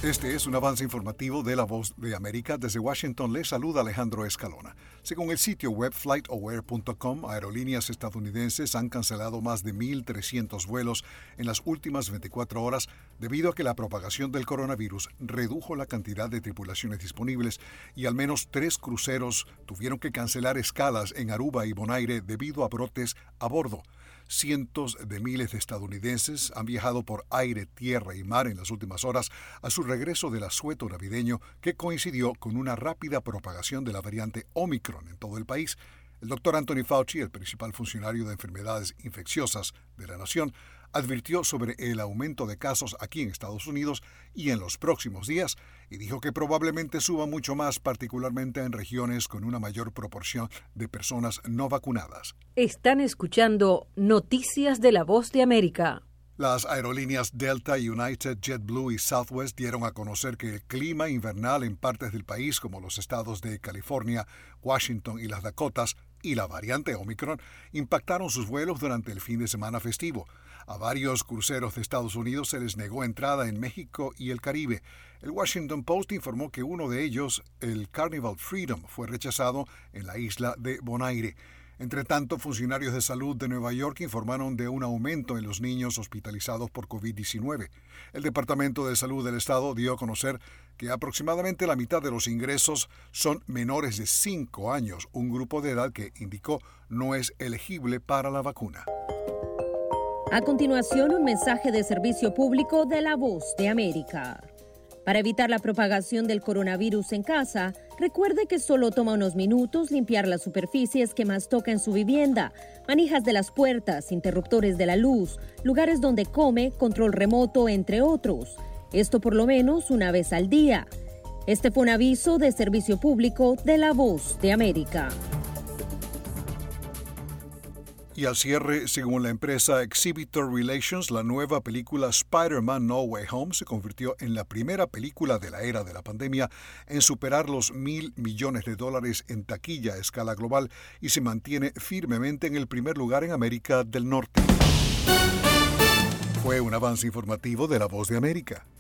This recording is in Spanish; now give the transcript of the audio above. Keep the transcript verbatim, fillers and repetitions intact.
Este es un avance informativo de La Voz de América. Desde Washington les saluda Alejandro Escalona. Según el sitio web flight aware punto com, aerolíneas estadounidenses han cancelado más de mil trescientos vuelos en las últimas veinticuatro horas debido a que la propagación del coronavirus redujo la cantidad de tripulaciones disponibles y al menos tres cruceros tuvieron que cancelar escalas en Aruba y Bonaire debido a brotes a bordo. Cientos de miles de estadounidenses han viajado por aire, tierra y mar en las últimas horas a su regreso del asueto navideño que coincidió con una rápida propagación de la variante Omicron en todo el país. El doctor Anthony Fauci, el principal funcionario de enfermedades infecciosas de la nación, advirtió sobre el aumento de casos aquí en Estados Unidos y en los próximos días y dijo que probablemente suba mucho más, particularmente en regiones con una mayor proporción de personas no vacunadas. Están escuchando Noticias de La Voz de América. Las aerolíneas Delta, United, JetBlue y Southwest dieron a conocer que el clima invernal en partes del país como los estados de California, Washington y las Dakotas y la variante Omicron impactaron sus vuelos durante el fin de semana festivo. A varios cruceros de Estados Unidos se les negó entrada en México y el Caribe. El Washington Post informó que uno de ellos, el Carnival Freedom, fue rechazado en la isla de Bonaire. Entre tanto, funcionarios de salud de Nueva York informaron de un aumento en los niños hospitalizados por covid diecinueve. El Departamento de Salud del Estado dio a conocer que aproximadamente la mitad de los ingresos son menores de cinco años, un grupo de edad que indicó no es elegible para la vacuna. A continuación, un mensaje de servicio público de La Voz de América. Para evitar la propagación del coronavirus en casa, recuerde que solo toma unos minutos limpiar las superficies que más toca en su vivienda, manijas de las puertas, interruptores de la luz, lugares donde come, control remoto, entre otros. Esto por lo menos una vez al día. Este fue un aviso de servicio público de La Voz de América. Y al cierre, según la empresa Exhibitor Relations, la nueva película Spider-Man No Way Home se convirtió en la primera película de la era de la pandemia en superar los mil millones de dólares en taquilla a escala global y se mantiene firmemente en el primer lugar en América del Norte. Fue un avance informativo de La Voz de América.